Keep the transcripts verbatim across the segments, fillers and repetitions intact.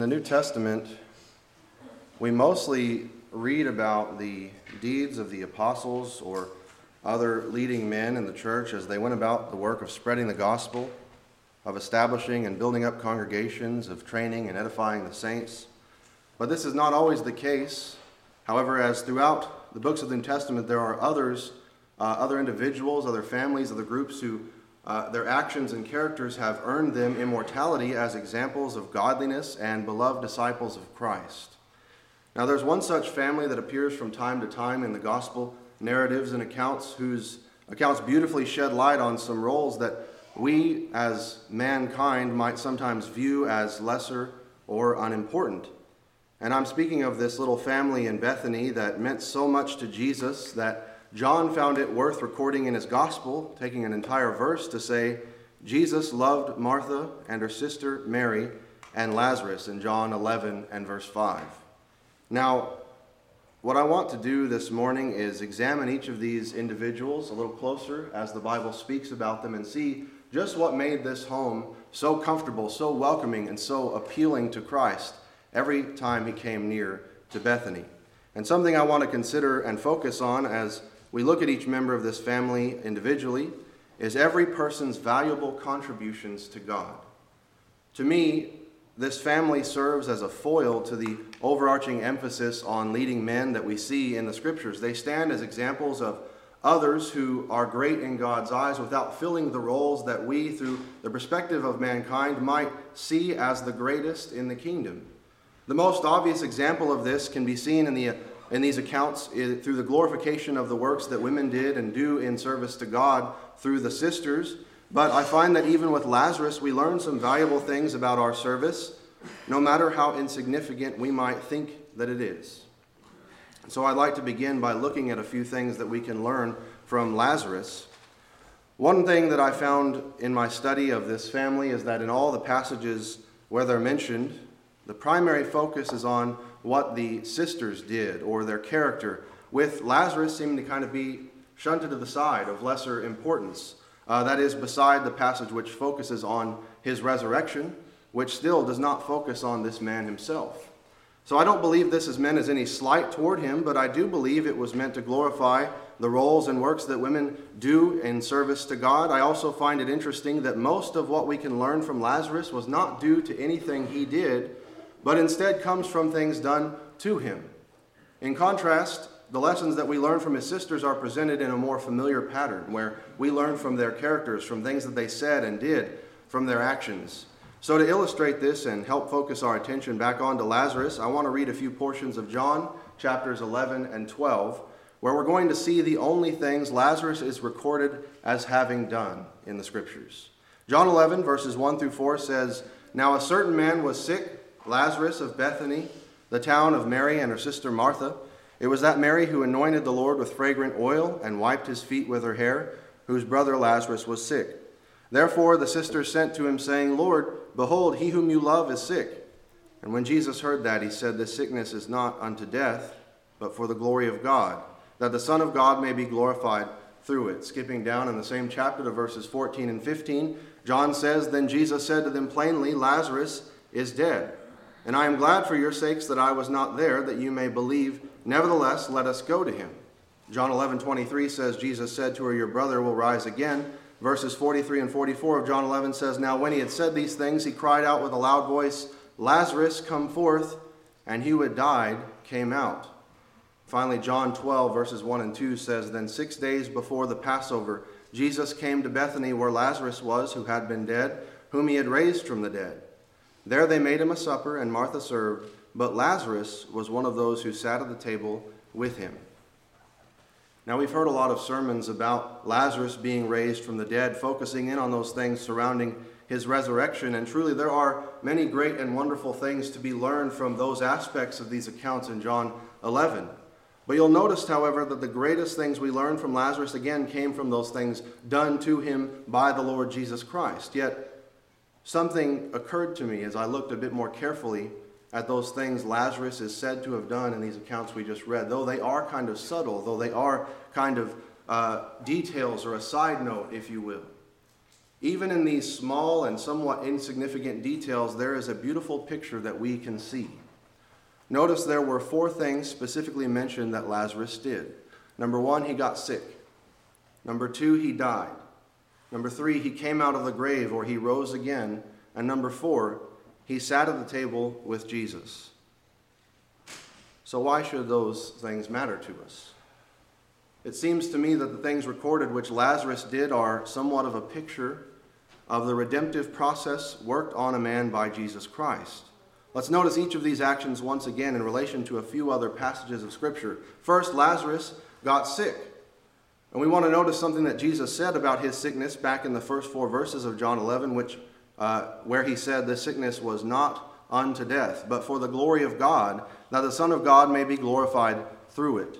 In the New Testament, we mostly read about the deeds of the apostles or other leading men in the church as they went about the work of spreading the gospel, of establishing and building up congregations, of training and edifying the saints. But this is not always the case. However, as throughout the books of the New Testament, there are others, uh, other individuals, other families, other groups who uh, their actions and characters have earned them immortality as examples of godliness and beloved disciples of Christ. Now, there's one such family that appears from time to time in the gospel narratives and accounts whose accounts beautifully shed light on some roles that we as mankind might sometimes view as lesser or unimportant. And I'm speaking of this little family in Bethany that meant so much to Jesus that John found it worth recording in his gospel, taking an entire verse to say, Jesus loved Martha and her sister Mary and Lazarus in John eleven and verse five. Now, what I want to do this morning is examine each of these individuals a little closer as the Bible speaks about them and see just what made this home so comfortable, so welcoming, and so appealing to Christ every time he came near to Bethany. And something I want to consider and focus on as we look at each member of this family individually is every person's valuable contributions to God. To me, this family serves as a foil to the overarching emphasis on leading men that we see in the Scriptures. They stand as examples of others who are great in God's eyes without filling the roles that we, through the perspective of mankind, might see as the greatest in the kingdom. The most obvious example of this can be seen in the in these accounts through the glorification of the works that women did and do in service to God through the sisters. But I find that even with Lazarus, we learn some valuable things about our service, no matter how insignificant we might think that it is. So I'd like to begin by looking at a few things that we can learn from Lazarus. One thing that I found in my study of this family is that in all the passages where they're mentioned, the primary focus is on what the sisters did or their character, with Lazarus seeming to kind of be shunted to the side of lesser importance. Uh, that is, beside the passage which focuses on his resurrection, which still does not focus on this man himself. So I don't believe this is meant as any slight toward him, but I do believe it was meant to glorify the roles and works that women do in service to God. I also find it interesting that most of what we can learn from Lazarus was not due to anything he did, but instead comes from things done to him. In contrast, the lessons that we learn from his sisters are presented in a more familiar pattern, where we learn from their characters, from things that they said and did, from their actions. So to illustrate this and help focus our attention back onto Lazarus, I want to read a few portions of John, chapters eleven and twelve, where we're going to see the only things Lazarus is recorded as having done in the Scriptures. John eleven, verses one through four says, Now a certain man was sick, Lazarus of Bethany, the town of Mary and her sister Martha. It was that Mary who anointed the Lord with fragrant oil and wiped his feet with her hair, whose brother Lazarus was sick. Therefore the sisters sent to him, saying, Lord, behold, he whom you love is sick. And when Jesus heard that, he said, This sickness is not unto death, but for the glory of God, that the Son of God may be glorified through it. Skipping down in the same chapter to verses fourteen and fifteen, John says, Then Jesus said to them plainly, Lazarus is dead. And I am glad for your sakes that I was not there, that you may believe. Nevertheless, let us go to him. John eleven twenty-three says, Jesus said to her, Your brother will rise again. Verses forty-three and forty-four of John eleven says, Now when he had said these things, he cried out with a loud voice, Lazarus, come forth. And he who had died came out. Finally, John twelve, verses one and two says, Then six days before the Passover, Jesus came to Bethany where Lazarus was, who had been dead, whom he had raised from the dead. There they made him a supper, and Martha served, but Lazarus was one of those who sat at the table with him. Now, we've heard a lot of sermons about Lazarus being raised from the dead, focusing in on those things surrounding his resurrection, and truly there are many great and wonderful things to be learned from those aspects of these accounts in John eleven. But you'll notice, however, that the greatest things we learn from Lazarus, again, came from those things done to him by the Lord Jesus Christ. Yet, something occurred to me as I looked a bit more carefully at those things Lazarus is said to have done in these accounts we just read. Though they are kind of subtle, though they are kind of uh, details or a side note, if you will. Even in these small and somewhat insignificant details, there is a beautiful picture that we can see. Notice there were four things specifically mentioned that Lazarus did. Number one, he got sick. Number two, he died. Number three, he came out of the grave, or he rose again. And number four, he sat at the table with Jesus. So why should those things matter to us? It seems to me that the things recorded which Lazarus did are somewhat of a picture of the redemptive process worked on a man by Jesus Christ. Let's notice each of these actions once again in relation to a few other passages of Scripture. First, Lazarus got sick. And we want to notice something that Jesus said about his sickness back in the first four verses of John eleven, which, uh, where he said the sickness was not unto death, but for the glory of God, that the Son of God may be glorified through it.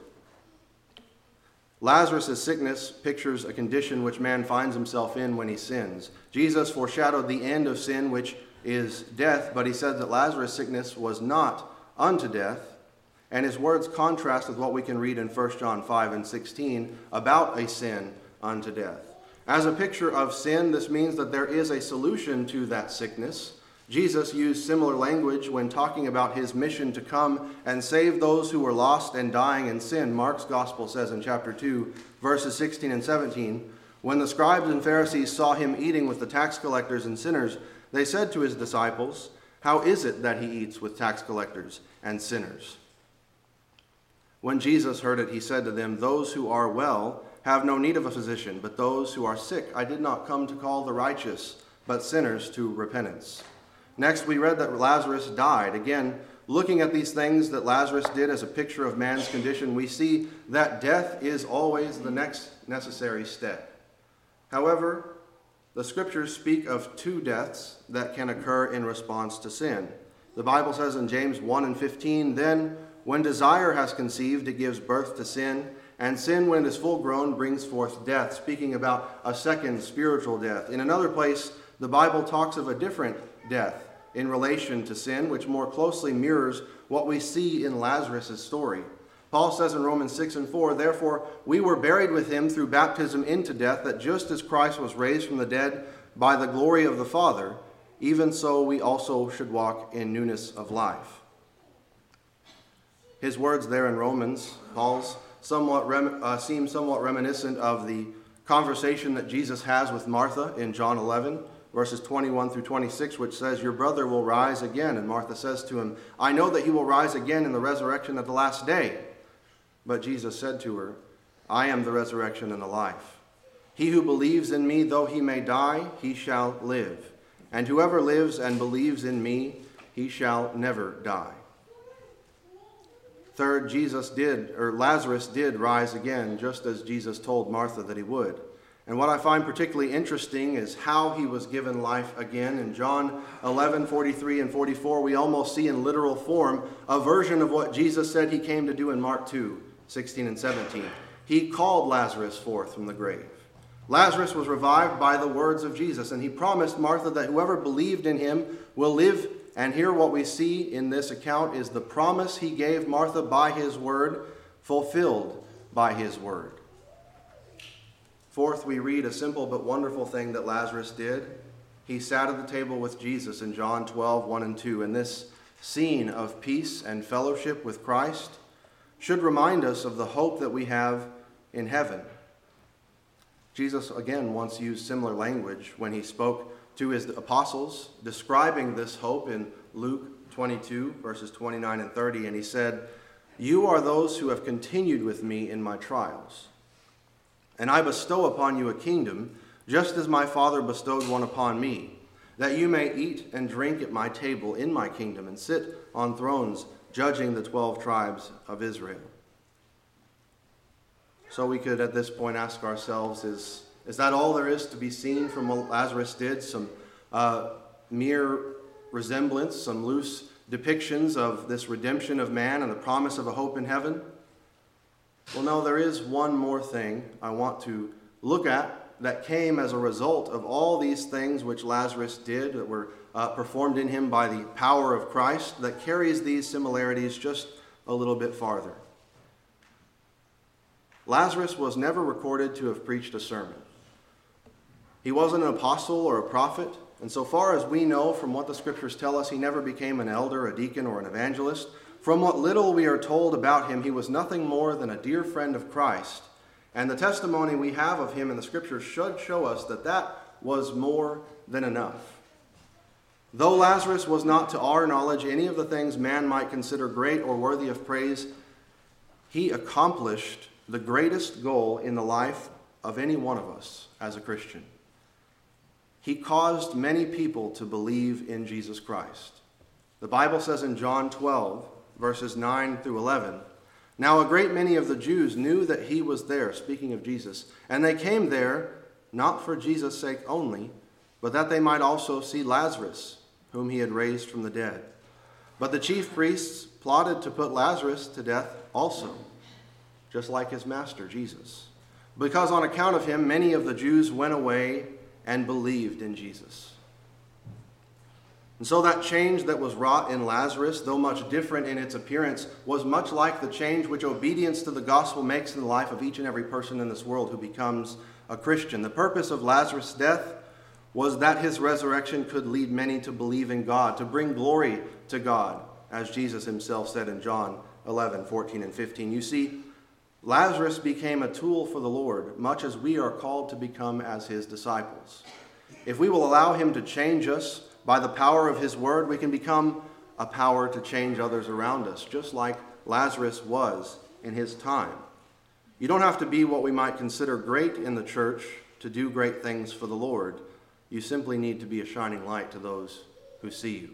Lazarus' sickness pictures a condition which man finds himself in when he sins. Jesus foreshadowed the end of sin, which is death, but he said that Lazarus' sickness was not unto death, and his words contrast with what we can read in First John five and sixteen about a sin unto death. As a picture of sin, this means that there is a solution to that sickness. Jesus used similar language when talking about his mission to come and save those who were lost and dying in sin. Mark's gospel says in chapter two, verses sixteen and seventeen, "When the scribes and Pharisees saw him eating with the tax collectors and sinners, they said to his disciples, 'How is it that he eats with tax collectors and sinners?' When Jesus heard it, he said to them, 'Those who are well have no need of a physician, but those who are sick. I did not come to call the righteous, but sinners to repentance.'" Next, we read that Lazarus died. Again, looking at these things that Lazarus did as a picture of man's condition, we see that death is always the next necessary step. However, the Scriptures speak of two deaths that can occur in response to sin. The Bible says in James one and fifteen, "Then, when desire has conceived, it gives birth to sin, and sin, when it is full grown, brings forth death," speaking about a second spiritual death. In another place, the Bible talks of a different death in relation to sin, which more closely mirrors what we see in Lazarus' story. Paul says in Romans six and four, "Therefore we were buried with him through baptism into death, that just as Christ was raised from the dead by the glory of the Father, even so we also should walk in newness of life." His words there in Romans, Paul's, somewhat rem- uh, seem somewhat reminiscent of the conversation that Jesus has with Martha in John eleven, verses twenty-one through twenty-six, which says, "Your brother will rise again." And Martha says to him, "I know that he will rise again in the resurrection at the last day." But Jesus said to her, "I am the resurrection and the life. He who believes in me, though he may die, he shall live. And whoever lives and believes in me, he shall never die." Third, Jesus did, or Lazarus did rise again, just as Jesus told Martha that he would. And what I find particularly interesting is how he was given life again. In John eleven, forty-three and forty-four, we almost see in literal form a version of what Jesus said he came to do in Mark two, sixteen and seventeen. He called Lazarus forth from the grave. Lazarus was revived by the words of Jesus, and he promised Martha that whoever believed in him will live. And here what we see in this account is the promise he gave Martha by his word, fulfilled by his word. Fourth, we read a simple but wonderful thing that Lazarus did. He sat at the table with Jesus in John twelve, one and two. And this scene of peace and fellowship with Christ should remind us of the hope that we have in heaven. Jesus, again, once used similar language when he spoke to his apostles, describing this hope in Luke twenty-two, verses twenty-nine and thirty. And he said, "You are those who have continued with me in my trials. And I bestow upon you a kingdom, just as my Father bestowed one upon me, that you may eat and drink at my table in my kingdom and sit on thrones, judging the twelve tribes of Israel." So we could at this point ask ourselves, is, is that all there is to be seen from what Lazarus did? Some uh, mere resemblance, some loose depictions of this redemption of man and the promise of a hope in heaven? Well, no, there is one more thing I want to look at that came as a result of all these things which Lazarus did, that were uh, performed in him by the power of Christ, that carries these similarities just a little bit farther. Lazarus was never recorded to have preached a sermon. He wasn't an apostle or a prophet, and so far as we know from what the scriptures tell us, he never became an elder, a deacon, or an evangelist. From what little we are told about him, he was nothing more than a dear friend of Christ. And the testimony we have of him in the scriptures should show us that that was more than enough. Though Lazarus was not to our knowledge any of the things man might consider great or worthy of praise, he accomplished the greatest goal in the life of any one of us as a Christian. He caused many people to believe in Jesus Christ. The Bible says in John twelve, verses nine through eleven, "Now a great many of the Jews knew that he was there," speaking of Jesus, "and they came there not for Jesus' sake only, but that they might also see Lazarus, whom he had raised from the dead. But the chief priests plotted to put Lazarus to death also, just like his master, Jesus, because on account of him many of the Jews went away and believed in Jesus." And so that change that was wrought in Lazarus, though much different in its appearance, was much like the change which obedience to the gospel makes in the life of each and every person in this world who becomes a Christian. The purpose of Lazarus' death was that his resurrection could lead many to believe in God, to bring glory to God, as Jesus himself said in John eleven, fourteen, and fifteen. You see, Lazarus became a tool for the Lord, much as we are called to become as his disciples. If we will allow him to change us by the power of his word, we can become a power to change others around us, just like Lazarus was in his time. You don't have to be what we might consider great in the church to do great things for the Lord. You simply need to be a shining light to those who see you.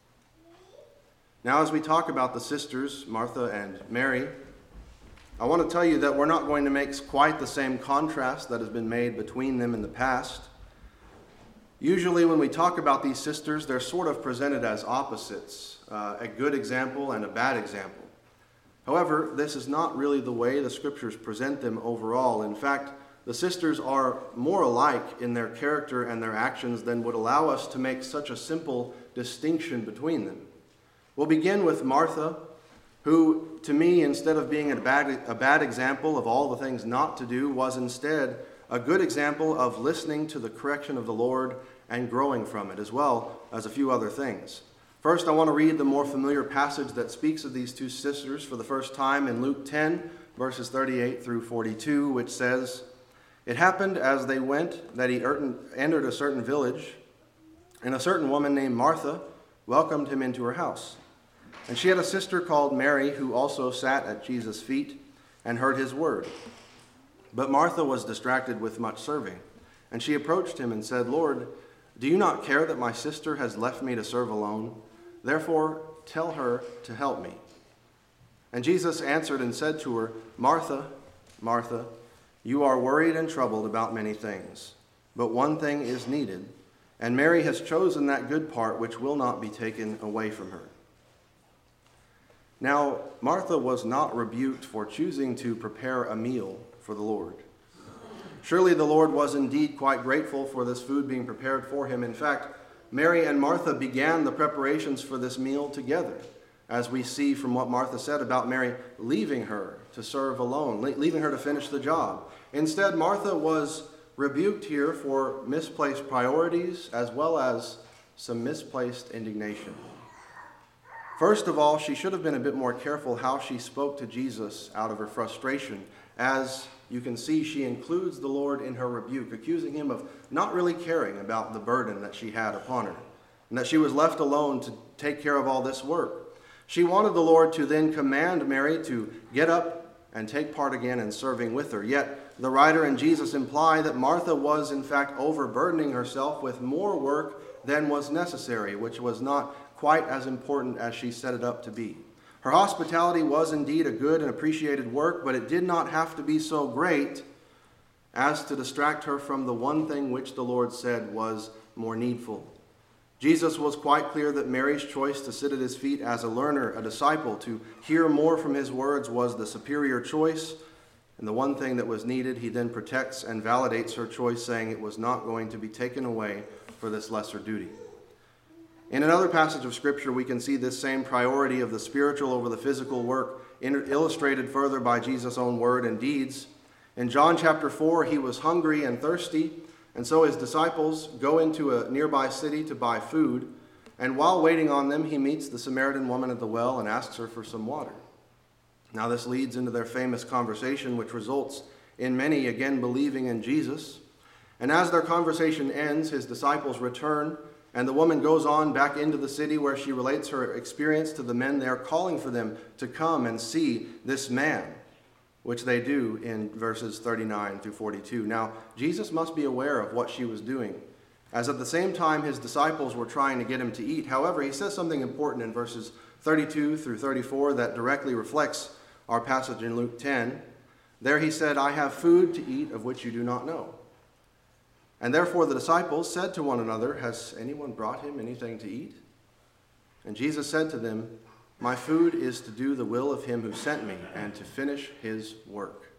Now, as we talk about the sisters, Martha and Mary, I want to tell you that we're not going to make quite the same contrast that has been made between them in the past. Usually when we talk about these sisters, they're sort of presented as opposites, uh, a good example and a bad example. However, this is not really the way the scriptures present them overall. In fact, the sisters are more alike in their character and their actions than would allow us to make such a simple distinction between them. We'll begin with Martha, who, to me, instead of being a bad, a bad example of all the things not to do, was instead a good example of listening to the correction of the Lord and growing from it, as well as a few other things. First, I want to read the more familiar passage that speaks of these two sisters for the first time in Luke ten, verses thirty-eight through forty-two, which says, "It happened as they went that he entered a certain village, and a certain woman named Martha welcomed him into her house. And she had a sister called Mary, who also sat at Jesus' feet and heard his word. But Martha was distracted with much serving. And she approached him and said, 'Lord, do you not care that my sister has left me to serve alone? Therefore, tell her to help me.' And Jesus answered and said to her, 'Martha, Martha, you are worried and troubled about many things, but one thing is needed, and Mary has chosen that good part which will not be taken away from her.' Now, Martha was not rebuked for choosing to prepare a meal for the Lord. Surely the Lord was indeed quite grateful for this food being prepared for him. In fact, Mary and Martha began the preparations for this meal together, as we see from what Martha said about Mary leaving her to serve alone, leaving her to finish the job. Instead, Martha was rebuked here for misplaced priorities as well as some misplaced indignation. First of all, she should have been a bit more careful how she spoke to Jesus out of her frustration. As you can see, she includes the Lord in her rebuke, accusing him of not really caring about the burden that she had upon her, and that she was left alone to take care of all this work. She wanted the Lord to then command Mary to get up and take part again in serving with her. Yet the writer and Jesus imply that Martha was in fact overburdening herself with more work than was necessary, which was not quite as important as she set it up to be. Her hospitality was indeed a good and appreciated work, but it did not have to be so great as to distract her from the one thing which the Lord said was more needful. Jesus was quite clear that Mary's choice to sit at his feet as a learner, a disciple, to hear more from his words was the superior choice, and the one thing that was needed, he then protects and validates her choice, saying it was not going to be taken away for this lesser duty. In another passage of Scripture, we can see this same priority of the spiritual over the physical work illustrated further by Jesus' own word and deeds. In John chapter four, he was hungry and thirsty, And so his disciples go into a nearby city to buy food, and while waiting on them, he meets the Samaritan woman at the well and asks her for some water. Now this leads into their famous conversation, which results in many again believing in Jesus. And as their conversation ends, his disciples return, and the woman goes on back into the city where she relates her experience to the men there, calling for them to come and see this man, which they do in verses thirty-nine through forty-two. Now, Jesus must be aware of what she was doing, as at the same time his disciples were trying to get him to eat. However, he says something important in verses thirty-two through thirty-four that directly reflects our passage in Luke ten. There he said, "I have food to eat of which you do not know." And therefore the disciples said to one another, "Has anyone brought him anything to eat?" And Jesus said to them, "My food is to do the will of him who sent me and to finish his work."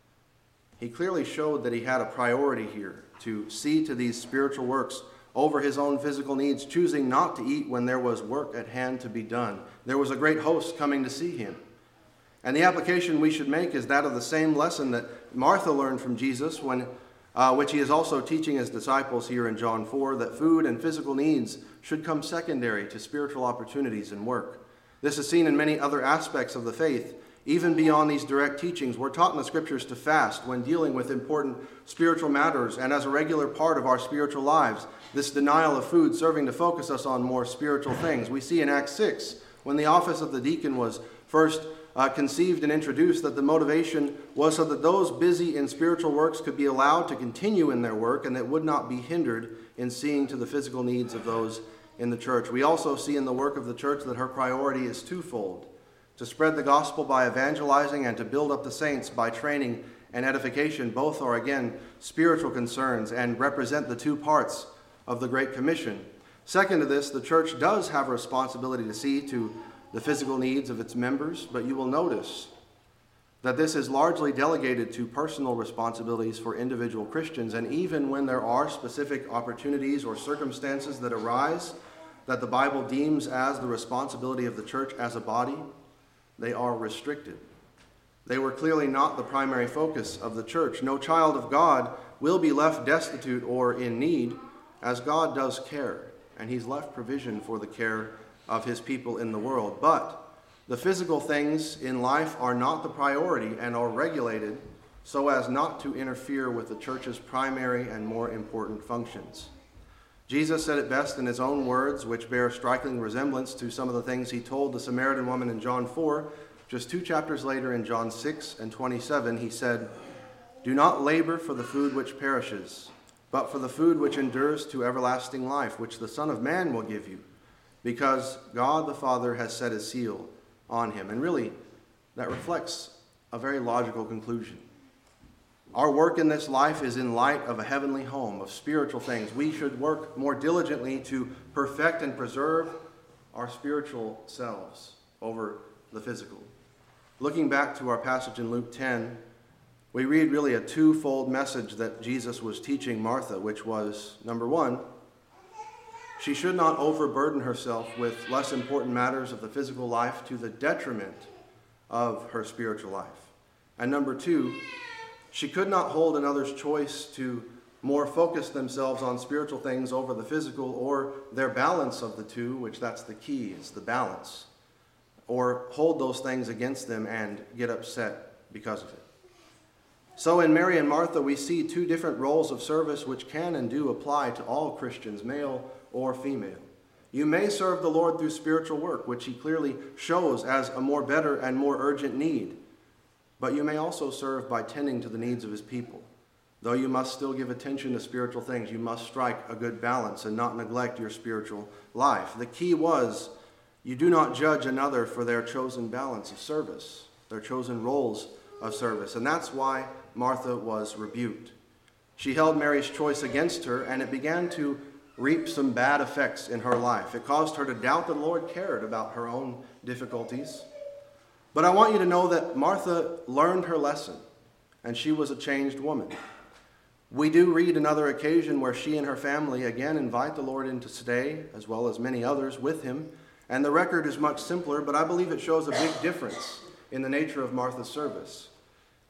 He clearly showed that he had a priority here to see to these spiritual works over his own physical needs, choosing not to eat when there was work at hand to be done. There was a great host coming to see him. And the application we should make is that of the same lesson that Martha learned from Jesus, when, uh, which he is also teaching his disciples here in John four, that food and physical needs should come secondary to spiritual opportunities and work. This is seen in many other aspects of the faith. Even beyond these direct teachings, we're taught in the scriptures to fast when dealing with important spiritual matters and as a regular part of our spiritual lives. This denial of food serving to focus us on more spiritual things. We see in Acts six, when the office of the deacon was first uh, conceived and introduced, that the motivation was so that those busy in spiritual works could be allowed to continue in their work and that would not be hindered in seeing to the physical needs of those in the church. We also see in the work of the church that her priority is twofold: to spread the gospel by evangelizing and to build up the saints by training and edification. Both are, again, spiritual concerns and represent the two parts of the Great Commission. Second to this, the church does have a responsibility to see to the physical needs of its members, but you will notice that this is largely delegated to personal responsibilities for individual Christians. And even when there are specific opportunities or circumstances that arise that the Bible deems as the responsibility of the church as a body, they are restricted. They were clearly not the primary focus of the church. No child of God will be left destitute or in need, as God does care, and he's left provision for the care of his people in the world. But the physical things in life are not the priority and are regulated so as not to interfere with the church's primary and more important functions. Jesus said it best in his own words, which bear striking resemblance to some of the things he told the Samaritan woman in John four. Just two chapters later, in John six and twenty-seven, he said, "Do not labor for the food which perishes, but for the food which endures to everlasting life, which the Son of Man will give you, because God the Father has set his seal on him." And really, that reflects a very logical conclusion. Our work in this life is in light of a heavenly home, of spiritual things. We should work more diligently to perfect and preserve our spiritual selves over the physical. Looking back to our passage in Luke ten, we read really a twofold message that Jesus was teaching Martha, which was, number one, she should not overburden herself with less important matters of the physical life to the detriment of her spiritual life. And number two, she could not hold another's choice to more focus themselves on spiritual things over the physical, or their balance of the two, which that's the key, it's the balance, or hold those things against them and get upset because of it. So in Mary and Martha, we see two different roles of service which can and do apply to all Christians, male or female. You may serve the Lord through spiritual work, which he clearly shows as a more better and more urgent need. But you may also serve by tending to the needs of his people. Though you must still give attention to spiritual things, you must strike a good balance and not neglect your spiritual life. The key was, you do not judge another for their chosen balance of service, their chosen roles of service. And that's why Martha was rebuked. She held Mary's choice against her, and it began to reap some bad effects in her life. It caused her to doubt that the Lord cared about her own difficulties. But I want you to know that Martha learned her lesson, and she was a changed woman. We do read another occasion where she and her family again invite the Lord in to stay, as well as many others with him. And the record is much simpler, but I believe it shows a big difference in the nature of Martha's service.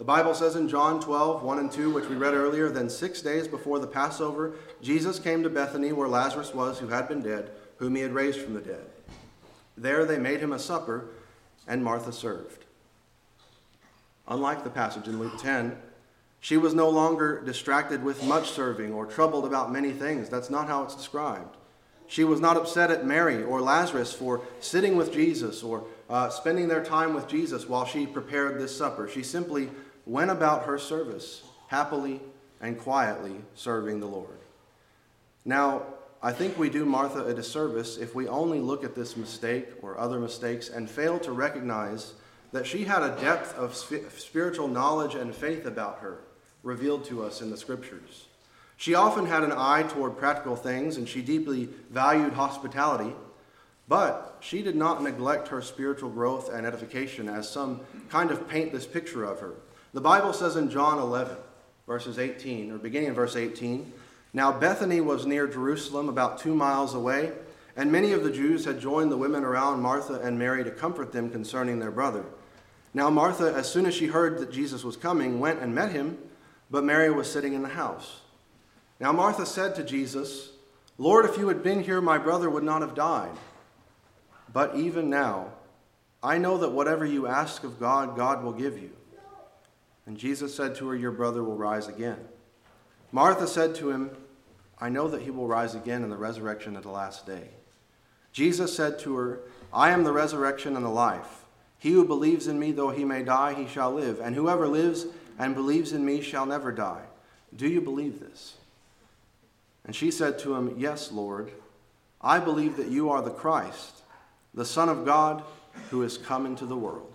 The Bible says in John twelve, one and two, which we read earlier, then six days before the Passover, Jesus came to Bethany where Lazarus was, who had been dead, whom he had raised from the dead. There they made him a supper, and Martha served. Unlike the passage in Luke ten, she was no longer distracted with much serving or troubled about many things. That's not how it's described. She was not upset at Mary or Lazarus for sitting with Jesus or uh, spending their time with Jesus while she prepared this supper. She simply went about her service, happily and quietly serving the Lord. Now, I think we do Martha a disservice if we only look at this mistake or other mistakes and fail to recognize that she had a depth of spiritual knowledge and faith about her revealed to us in the Scriptures. She often had an eye toward practical things, and she deeply valued hospitality, but she did not neglect her spiritual growth and edification as some kind of paint this picture of her. The Bible says in John eleven, verses eighteen, or beginning in verse eighteen, now Bethany was near Jerusalem, about two miles away, and many of the Jews had joined the women around Martha and Mary to comfort them concerning their brother. Now Martha, as soon as she heard that Jesus was coming, went and met him, but Mary was sitting in the house. Now Martha said to Jesus, Lord, if you had been here, my brother would not have died. But even now, I know that whatever you ask of God, God will give you. And Jesus said to her, your brother will rise again. Martha said to him, I know that he will rise again in the resurrection at the last day. Jesus said to her, I am the resurrection and the life. He who believes in me, though he may die, he shall live. And whoever lives and believes in me shall never die. Do you believe this? And she said to him, yes, Lord. I believe that you are the Christ, the Son of God, who is come into the world.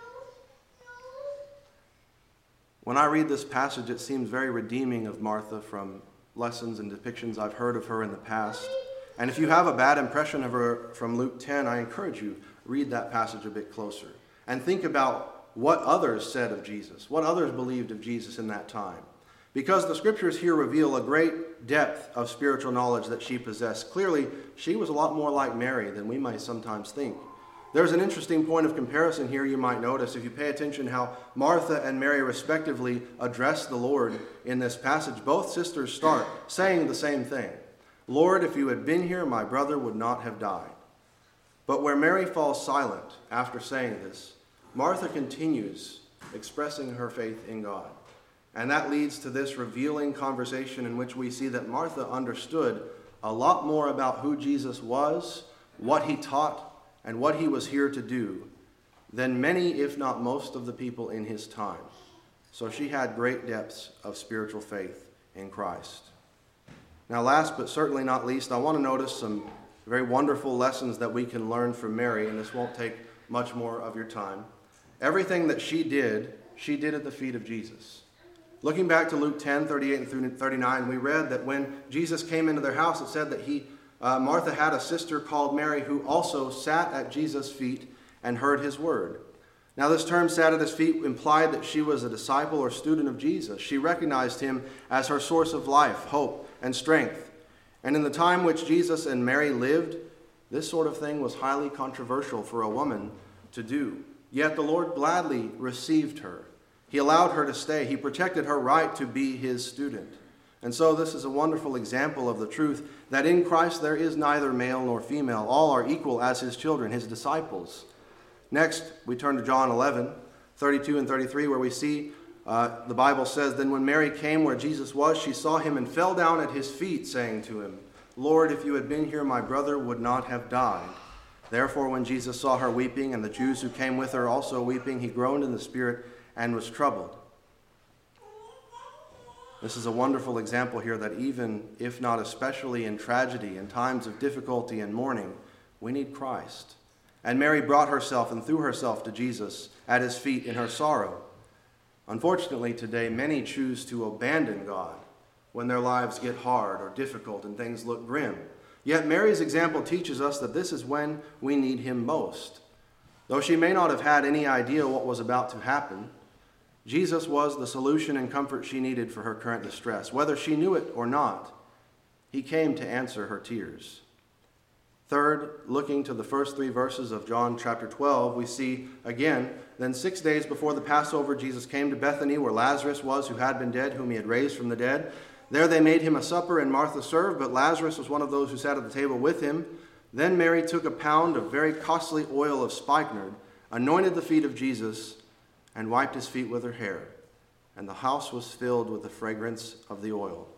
When I read this passage, it seems very redeeming of Martha from lessons and depictions I've heard of her in the past. And if you have a bad impression of her from Luke ten, I encourage you, read that passage a bit closer and think about what others said of Jesus, what others believed of Jesus in that time. Because the Scriptures here reveal a great depth of spiritual knowledge that she possessed. Clearly, she was a lot more like Mary than we might sometimes think. There's an interesting point of comparison here you might notice if you pay attention how Martha and Mary respectively address the Lord in this passage. Both sisters start saying the same thing. Lord, if you had been here, my brother would not have died. But where Mary falls silent after saying this, Martha continues expressing her faith in God. And that leads to this revealing conversation in which we see that Martha understood a lot more about who Jesus was, what he taught, and what he was here to do than many, if not most, of the people in his time. So she had great depths of spiritual faith in Christ. Now, last but certainly not least, I want to notice some very wonderful lessons that we can learn from Mary, and this won't take much more of your time. Everything that she did, she did at the feet of Jesus. Looking back to Luke ten, thirty-eight and thirty-nine, we read that when Jesus came into their house, it said that he, uh, Martha had a sister called Mary who also sat at Jesus' feet and heard his word. Now, this term sat at his feet implied that she was a disciple or student of Jesus. She recognized him as her source of life, hope, and strength. And in the time which Jesus and Mary lived, this sort of thing was highly controversial for a woman to do. Yet the Lord gladly received her. He allowed her to stay. He protected her right to be his student. And so this is a wonderful example of the truth that in Christ there is neither male nor female. All are equal as his children, his disciples. Next, we turn to John eleven, thirty-two and thirty-three, where we see uh, the Bible says, Then when Mary came where Jesus was, she saw him and fell down at his feet, saying to him, Lord, if you had been here, my brother would not have died. Therefore, when Jesus saw her weeping, and the Jews who came with her also weeping, he groaned in the spirit and was troubled. This is a wonderful example here that even, if not especially in tragedy, in times of difficulty and mourning, we need Christ. And Mary brought herself and threw herself to Jesus at his feet in her sorrow. Unfortunately, today, many choose to abandon God when their lives get hard or difficult and things look grim. Yet Mary's example teaches us that this is when we need him most. Though she may not have had any idea what was about to happen, Jesus was the solution and comfort she needed for her current distress. Whether she knew it or not, he came to answer her tears. Third, looking to the first three verses of John chapter twelve, we see again, then six days before the Passover, Jesus came to Bethany, where Lazarus was, who had been dead, whom he had raised from the dead. There they made him a supper, and Martha served, but Lazarus was one of those who sat at the table with him. Then Mary took a pound of very costly oil of spikenard, anointed the feet of Jesus, and wiped his feet with her hair. And the house was filled with the fragrance of the oil.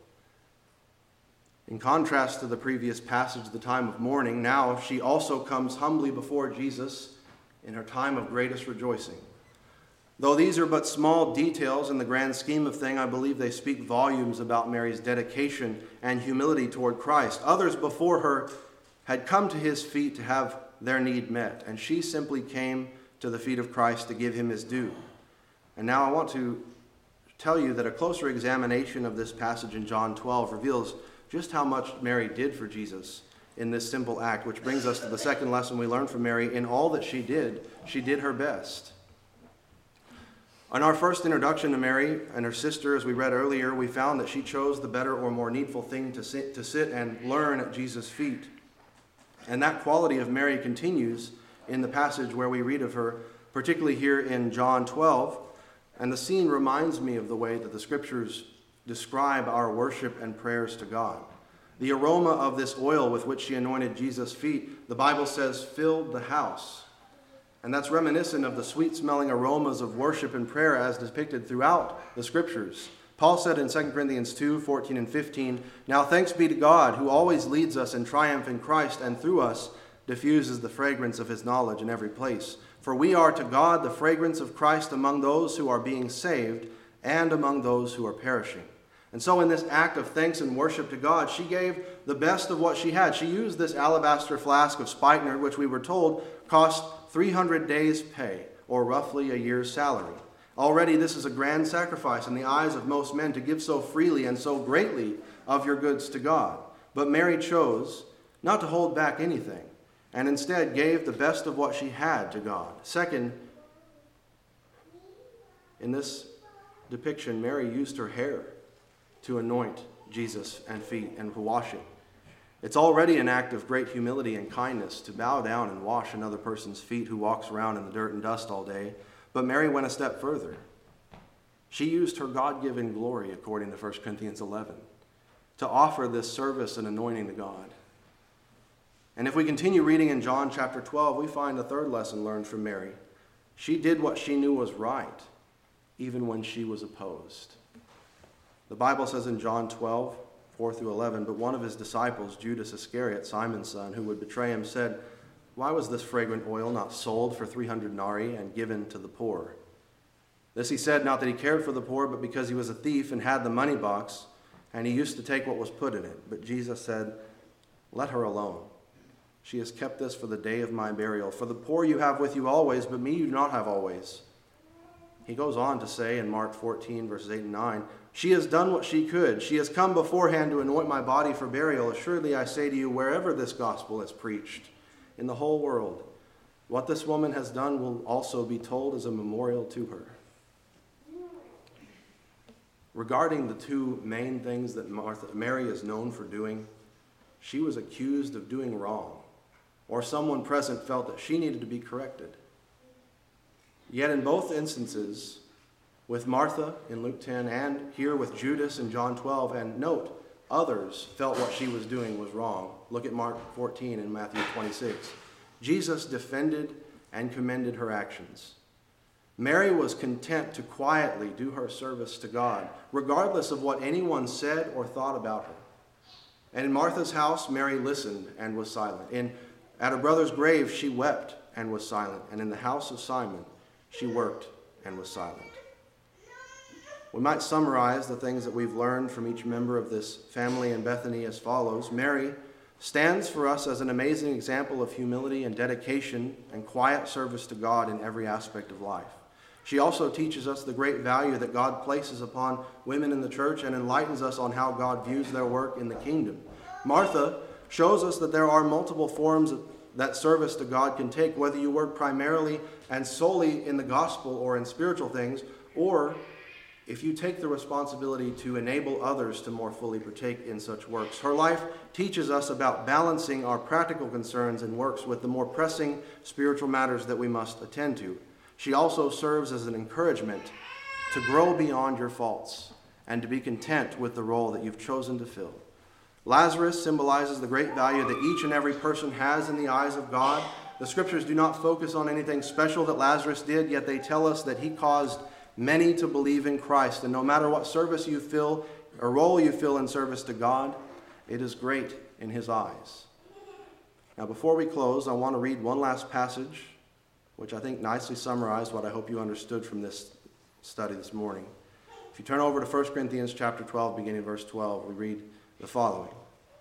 In contrast to the previous passage, the time of mourning, now she also comes humbly before Jesus in her time of greatest rejoicing. Though these are but small details in the grand scheme of things, I believe they speak volumes about Mary's dedication and humility toward Christ. Others before her had come to his feet to have their need met, and she simply came to the feet of Christ to give him his due. And now I want to tell you that a closer examination of this passage in John twelve reveals just how much Mary did for Jesus in this simple act, which brings us to the second lesson we learn from Mary. In all that she did, she did her best. On our first introduction to Mary and her sister, as we read earlier, we found that she chose the better or more needful thing to sit, to sit and learn at Jesus' feet. And that quality of Mary continues in the passage where we read of her, particularly here in John twelve. And the scene reminds me of the way that the scriptures describe our worship and prayers to God. The aroma of this oil with which she anointed Jesus' feet, the Bible says, filled the house. And that's reminiscent of the sweet-smelling aromas of worship and prayer as depicted throughout the scriptures. Paul said in Second Corinthians two, fourteen and fifteen, "Now thanks be to God, who always leads us in triumph in Christ, and through us diffuses the fragrance of his knowledge in every place. For we are to God the fragrance of Christ among those who are being saved and among those who are perishing." And so in this act of thanks and worship to God, she gave the best of what she had. She used this alabaster flask of spikenard, which we were told cost three hundred days' pay, or roughly a year's salary. Already this is a grand sacrifice in the eyes of most men to give so freely and so greatly of your goods to God. But Mary chose not to hold back anything, and instead gave the best of what she had to God. Second, in this depiction, Mary used her hair to anoint Jesus and feet and to wash it. It's already an act of great humility and kindness to bow down and wash another person's feet who walks around in the dirt and dust all day. But Mary went a step further. She used her God-given glory, according to First Corinthians eleven, to offer this service and anointing to God. And if we continue reading in John chapter twelve, we find a third lesson learned from Mary. She did what she knew was right, even when she was opposed. The Bible says in John twelve, four through eleven, "But one of his disciples, Judas Iscariot, Simon's son, who would betray him, said, 'Why was this fragrant oil not sold for three hundred denarii and given to the poor?' This he said, not that he cared for the poor, but because he was a thief and had the money box, and he used to take what was put in it. But Jesus said, 'Let her alone. She has kept this for the day of my burial. For the poor you have with you always, but me you do not have always.'" He goes on to say in Mark fourteen, verses eight and nine, "She has done what she could. She has come beforehand to anoint my body for burial. Assuredly I say to you, wherever this gospel is preached in the whole world, what this woman has done will also be told as a memorial to her." Regarding the two main things that Martha, Mary is known for doing, she was accused of doing wrong, or someone present felt that she needed to be corrected. Yet in both instances, with Martha in Luke ten and here with Judas in John twelve, and note, others felt what she was doing was wrong. Look at Mark fourteen and Matthew twenty-six. Jesus defended and commended her actions. Mary was content to quietly do her service to God, regardless of what anyone said or thought about her. And in Martha's house, Mary listened and was silent. In, at her brother's grave, she wept and was silent. And in the house of Simon, she worked and was silent. We might summarize the things that we've learned from each member of this family in Bethany as follows. Mary stands for us as an amazing example of humility and dedication and quiet service to God in every aspect of life. She also teaches us the great value that God places upon women in the church and enlightens us on how God views their work in the kingdom. Martha shows us that there are multiple forms that service to God can take, whether you work primarily and solely in the gospel or in spiritual things, or if you take the responsibility to enable others to more fully partake in such works. Her life teaches us about balancing our practical concerns and works with the more pressing spiritual matters that we must attend to. She also serves as an encouragement to grow beyond your faults and to be content with the role that you've chosen to fill. Lazarus symbolizes the great value that each and every person has in the eyes of God. The scriptures do not focus on anything special that Lazarus did, yet they tell us that he caused many to believe in Christ. And no matter what service you fill or role you fill in service to God, it is great in his eyes. Now, before we close, I want to read one last passage, which I think nicely summarized what I hope you understood from this study this morning. If you turn over to First Corinthians chapter twelve, beginning verse twelve, we read the following.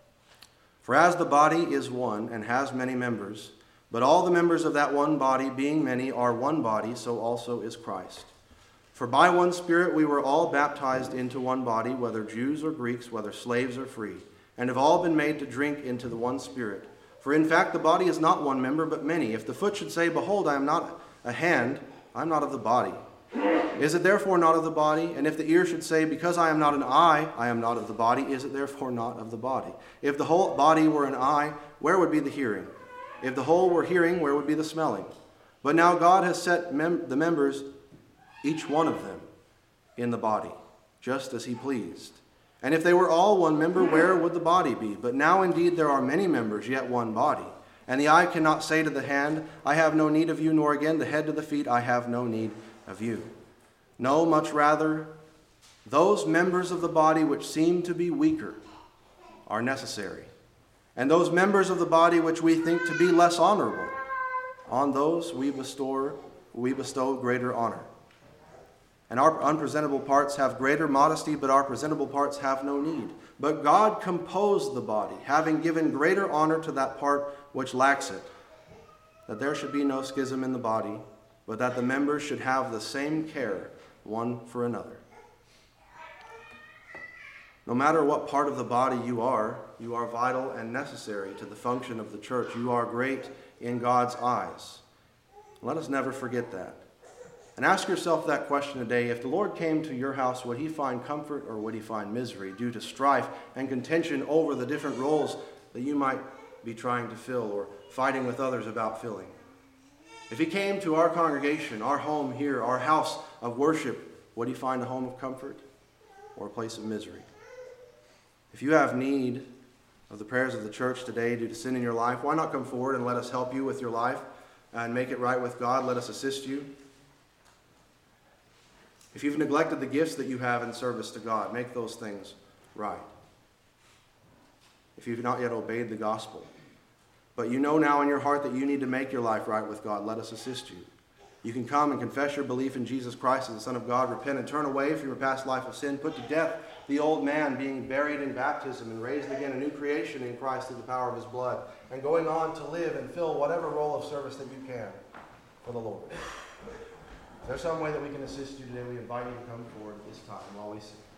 For as the body is one and has many members, but all the members of that one body, being many, are one body, so also is Christ. For by one Spirit we were all baptized into one body, whether Jews or Greeks, whether slaves or free, and have all been made to drink into the one Spirit. For in fact the body is not one member, but many. If the foot should say, Behold, I am not a hand, I am not of the body. Is it therefore not of the body? And if the ear should say, Because I am not an eye, I am not of the body, is it therefore not of the body? If the whole body were an eye, where would be the hearing? If the whole were hearing, where would be the smelling? But now God has set mem- the members, each one of them, in the body, just as he pleased. And if they were all one member, where would the body be? But now indeed there are many members, yet one body. And the eye cannot say to the hand, I have no need of you, nor again the head to the feet, I have no need of you. No, much rather, those members of the body which seem to be weaker are necessary. And those members of the body which we think to be less honorable, on those we bestow, we bestow greater honor. And our unpresentable parts have greater modesty, but our presentable parts have no need. But God composed the body, having given greater honor to that part which lacks it, that there should be no schism in the body, but that the members should have the same care one for another. No matter what part of the body you are, you are vital and necessary to the function of the church. You are great in God's eyes. Let us never forget that. And ask yourself that question today. If the Lord came to your house, would he find comfort or would he find misery due to strife and contention over the different roles that you might be trying to fill or fighting with others about filling? If he came to our congregation, our home here, our house of worship, would he find a home of comfort or a place of misery? If you have need of the prayers of the church today due to sin in your life, why not come forward and let us help you with your life and make it right with God? Let us assist you. If you've neglected the gifts that you have in service to God, make those things right. If you've not yet obeyed the gospel, but you know now in your heart that you need to make your life right with God, let us assist you. You can come and confess your belief in Jesus Christ as the Son of God, repent and turn away from your past life of sin, put to death the old man, being buried in baptism and raised again, a new creation in Christ through the power of his blood, and going on to live and fill whatever role of service that you can for the Lord. Is there some way that we can assist you today? We invite you to come forward at this time while we sing.